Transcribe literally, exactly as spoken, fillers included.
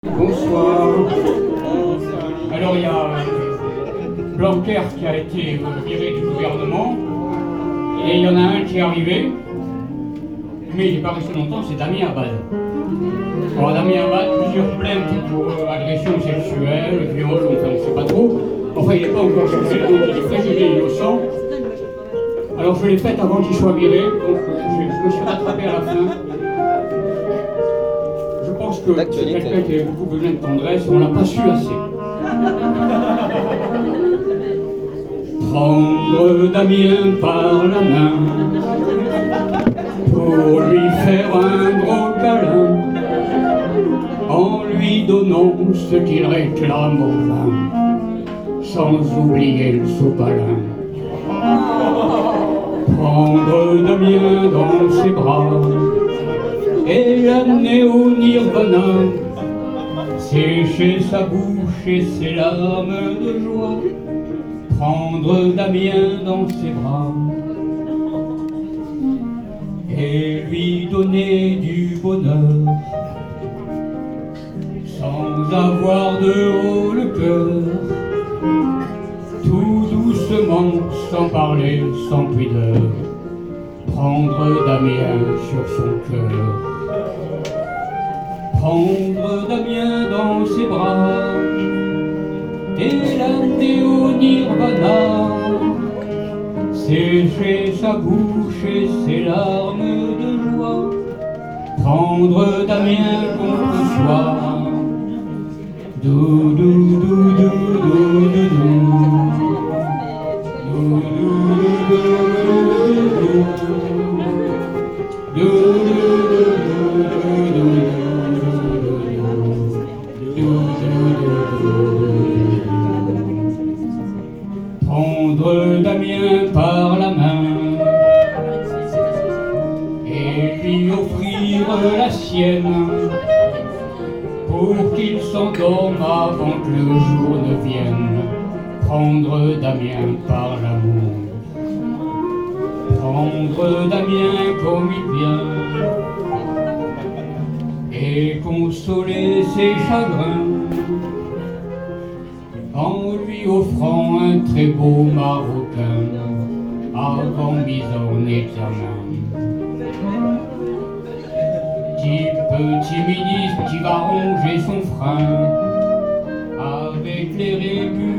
Bonsoir. Alors il y a euh, Blanquer qui a été euh, viré du gouvernement, et il y en a un qui est arrivé, mais il n'est pas resté longtemps, c'est Damien Abad. Alors Damien Abad, plusieurs plaintes pour euh, agression sexuelle, viol, enfin on ne sait pas trop. Enfin il n'est pas encore jugé, donc il est présumé innocent. Alors je l'ai faite avant qu'il soit viré, donc je, je me suis rattrapé à la fin. Je pense que c'est quelqu'un qui a beaucoup besoin de tendresse, on l'a pas su assez. Prendre Damien par la main pour lui faire un gros câlin, en lui donnant ce qu'il réclame au vin, sans oublier le sopalin. Prendre Damien dans ses bras et l'amener au nirvana, sécher sa bouche et ses larmes de joie. Prendre Damien dans ses bras et lui donner du bonheur, sans avoir de haut le cœur, tout doucement, sans parler, sans pudeur. Prendre Damien sur son cœur, prendre Damien dans ses bras et l'amener au nirvana, sécher sa bouche et ses larmes de joie. Prendre Damien contre soi, dou dou dou dou dou dou dou dou prendre Damien par la main et lui offrir la sienne pour qu'il s'endorme avant que le jour ne vienne. Prendre Damien par l'amour, prendre Damien comme il vient et consoler ses chagrins en lui offrant un très beau marocain avant mise en examen. Type timidiste qui va ronger son frein avec les rémunérations